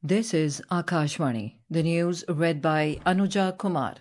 This is Akashvani, the news read by Anuja Kumar.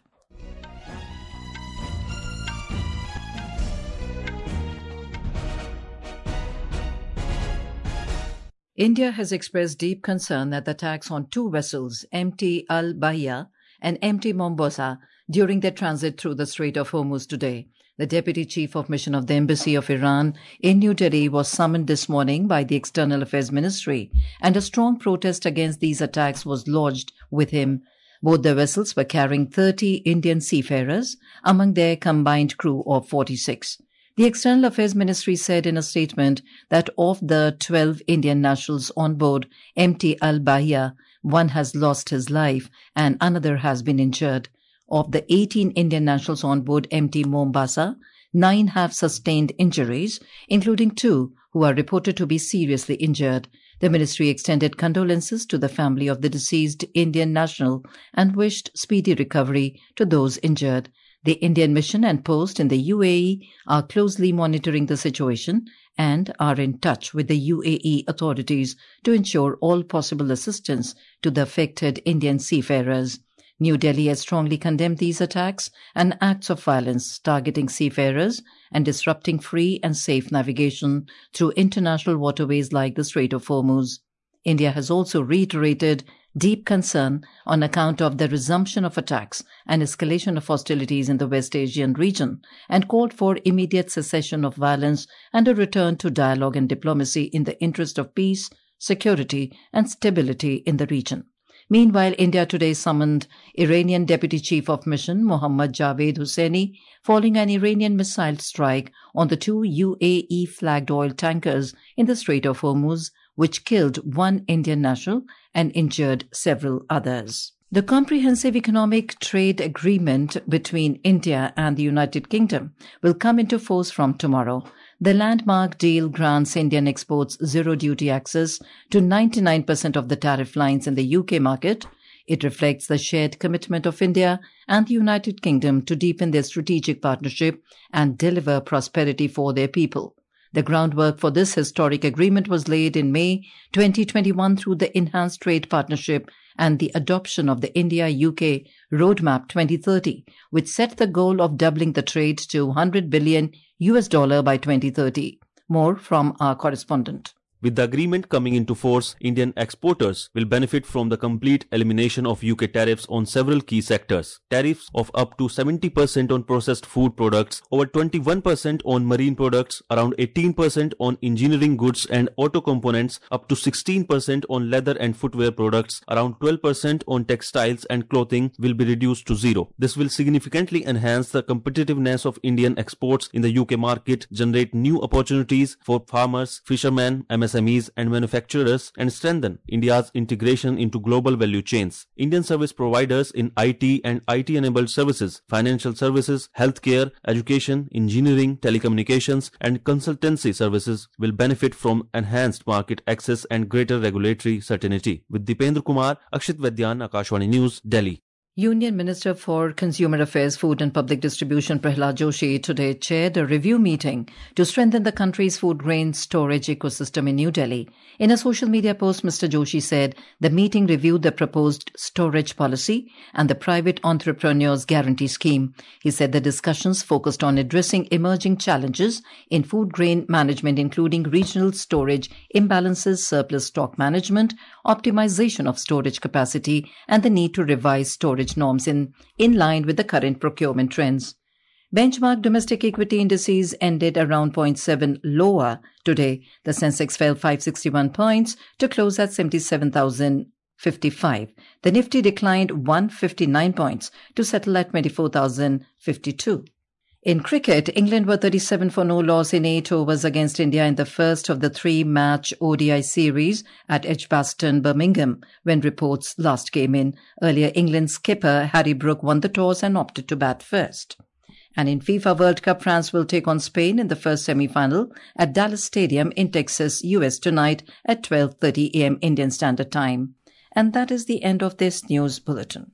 India has expressed deep concern at the attacks on two vessels, MT Al Bahia and MT Mombasa, during their transit through the Strait of Hormuz today. The Deputy Chief of Mission of the Embassy of Iran in New Delhi was summoned this morning by the External Affairs Ministry, and a strong protest against these attacks was lodged with him. Both the vessels were carrying 30 Indian seafarers among their combined crew of 46. The External Affairs Ministry said in a statement that of the 12 Indian nationals on board MT Al Bahia, one has lost his life and another has been injured. Of the 18 Indian nationals on board MT Mombasa, 9 have sustained injuries, including 2 who are reported to be seriously injured. The ministry extended condolences to the family of the deceased Indian national and wished speedy recovery to those injured. The Indian mission and post in the UAE are closely monitoring the situation and are in touch with the UAE authorities to ensure all possible assistance to the affected Indian seafarers. New Delhi has strongly condemned these attacks and acts of violence targeting seafarers and disrupting free and safe navigation through international waterways like the Strait of Hormuz. India has also reiterated deep concern on account of the resumption of attacks and escalation of hostilities in the West Asian region and called for immediate cessation of violence and a return to dialogue and diplomacy in the interest of peace, security and stability in the region. Meanwhile, India today summoned Iranian Deputy Chief of Mission Mohammad Javed Husseini following an Iranian missile strike on the 2 UAE-flagged oil tankers in the Strait of Hormuz, which killed 1 Indian national and injured several others. The Comprehensive Economic Trade Agreement between India and the United Kingdom will come into force from tomorrow. The landmark deal grants Indian exports zero duty access to 99% of the tariff lines in the UK market. It reflects the shared commitment of India and the United Kingdom to deepen their strategic partnership and deliver prosperity for their people. The groundwork for this historic agreement was laid in May 2021 through the Enhanced Trade Partnership and the adoption of the India-UK Roadmap 2030, which set the goal of doubling the trade to $100 billion by 2030. More from our correspondent. With the agreement coming into force, Indian exporters will benefit from the complete elimination of UK tariffs on several key sectors. Tariffs of up to 70% on processed food products, over 21% on marine products, around 18% on engineering goods and auto components, up to 16% on leather and footwear products, around 12% on textiles and clothing will be reduced to zero. This will significantly enhance the competitiveness of Indian exports in the UK market, generate new opportunities for farmers, fishermen, MSMEs and manufacturers, and strengthen India's integration into global value chains. Indian service providers in IT and IT-enabled services, financial services, healthcare, education, engineering, telecommunications, and consultancy services will benefit from enhanced market access and greater regulatory certainty. With Dipendra Kumar, Akshit Vedyan, Akashvani News, Delhi. Union Minister for Consumer Affairs, Food and Public Distribution Prahlad Joshi today chaired a review meeting to strengthen the country's food grain storage ecosystem in New Delhi. In a social media post, Mr. Joshi said the meeting reviewed the proposed storage policy and the Private Entrepreneurs Guarantee Scheme. He said the discussions focused on addressing emerging challenges in food grain management, including regional storage imbalances, surplus stock management, optimization of storage capacity, and the need to revise storage norms in line with the current procurement trends. Benchmark domestic equity indices ended around 0.7 lower today. The Sensex fell 561 points to close at 77,055. The Nifty declined 159 points to settle at 24,052. In cricket, England were 37 for no loss in 8 overs against India in the first of the 3-match ODI series at Edgbaston, Birmingham, when reports last came in. Earlier, England's skipper Harry Brook won the toss and opted to bat first. And in FIFA World Cup, France will take on Spain in the first semi-final at Dallas Stadium in Texas, US tonight at 12:30 a.m. Indian Standard Time. And that is the end of this news bulletin.